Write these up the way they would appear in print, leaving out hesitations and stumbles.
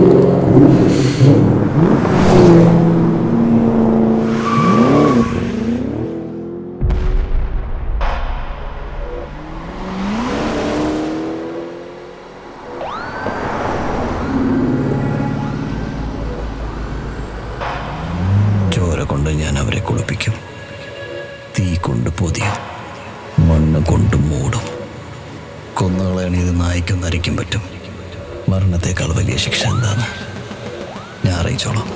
ചോര കൊണ്ട് ഞാൻ അവരെ കുളിപ്പിക്കും, തീ കൊണ്ട് പൊതിയും, മണ്ണ് കൊണ്ട് മൂടും. കൊന്നുകളയാണ് ഇത് നായ്ക്കും നരിക്കും പറ്റും. മരണത്തേക്കാൾ വലിയ ശിക്ഷ എന്താണ് ഞാൻ അറിയിച്ചോളാം.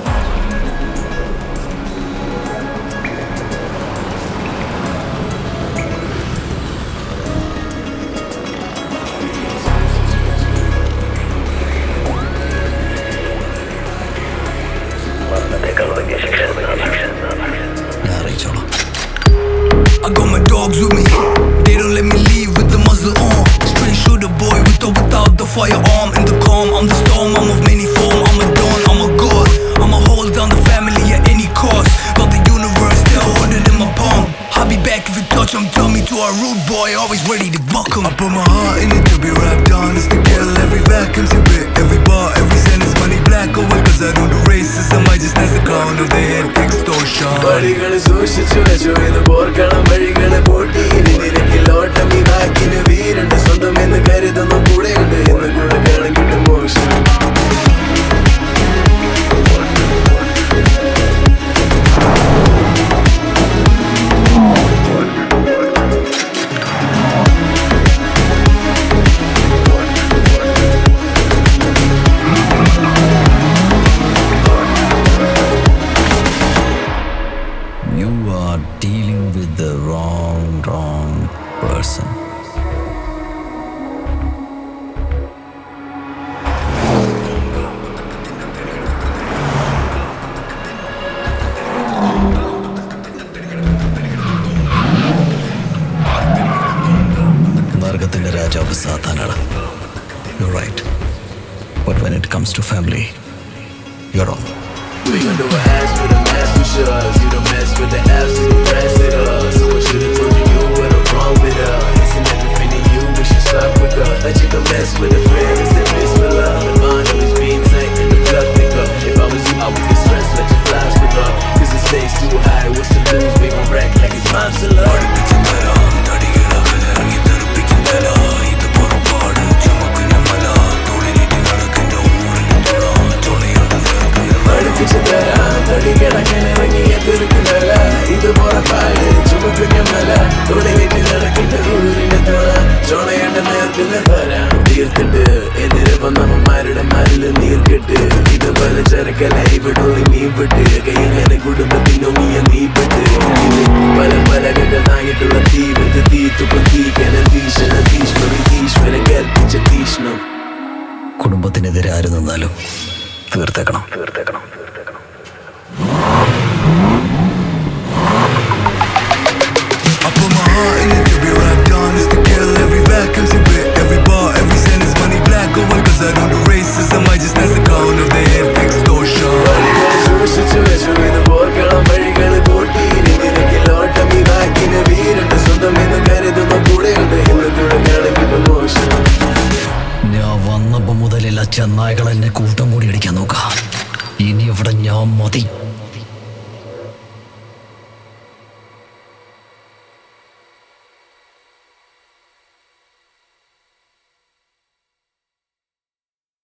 I got my dogs with me, they don't let me leave with the muzzle on. Straight shooter boy with or without the firearm. In the calm, I'm the storm, I'm of many form. I'm a dawn, I'm a god, I'ma hold down the family at any cost. Got the universe, they'll hold it in my palm. I'll be back if you touch them, tell me to a rude boy, always ready to buck 'em. I put my heart in it to be rapped honest, to kill every vacuum, to bit every bar, every sentence, money black or white. Cause I don't do racism, I just as a clown of the head extortion. വഴികള് സൂക്ഷിച്ചു വെച്ചു ഇത് പോർക്കണം വഴികള് പോട്ടിയിനി നിരക്കിലോട്ടം ഈ വാക്കിന് വീരുണ്ട് സ്വന്തം എന്ന് കരുതുന്ന കൂടെയുണ്ട് എന്ന് കൂടെ കണക്കിട്ട് മോശം. You are dealing with the wrong person. നരകത്തിന്റെ രാജാവ് സാത്താനാണ്. You're right. But when it comes to family, you're wrong. We gon' do an ass with a mask with shoves. You don't mess with the apps, you don't press it up. Someone should've told you what I'm wrong with her. Isn't everything to you, we should stop with her. That you can mess with a friend, it's a miss for love. And mine always being tight and the plug pick up. If I was you, I would get stressed, let your flies pick up. Cause it stays too high, what's to lose? We gon' wreck like it's time to love. തീർത്തിട്ട് എതിരെ വന്നവന്മാരുടെ മരില് നീർക്കെട്ട് ഇതുപോലെ ചെറുക്കല ഇവിടൊളി നീ വിട്ട് കൈങ്ങനെ കുടുംബത്തിനൊങ്ങിയ നീ പെട്ട് പല പല കഥകൾ താങ്ങിട്ടുള്ള തീവത്ത് തീത്തുപ്പം തീക്കന തീക്ഷണ തീശ്വരി ഈശ്വര കൽപ്പിച്ച തീഷ്ണം. കുടുംബത്തിനെതിരെ ആര് നിന്നാലും തീർത്തേക്കണം. I put my heart in it to be rapped honest, to kill every vacuum, to bit every bar, every sentence, money black or white. Cause I don't do racism, I just as a clown of the head extortion. വഴികള് സൂക്ഷിച്ചു വെച്ചു ഇത് പോർക്കണം വഴികള് പോട്ടിയിനി നിരക്കിലോട്ടം ഈ വാക്കിന് വീരുണ്ട് സ്വന്തം എന്ന് കരുതുന്ന കൂടെയുണ്ട് എന്ന് കൂടെ കണക്കിട്ട് മോശം. ഞാൻ വന്നപ്പോ മുതലുള്ള ചെന്നായ്കൾ എന്നെ കൂട്ടം കൂടി അടിക്കാൻ നോക്കാം. ഇനി ഇവിടെ ഞാൻ മതി.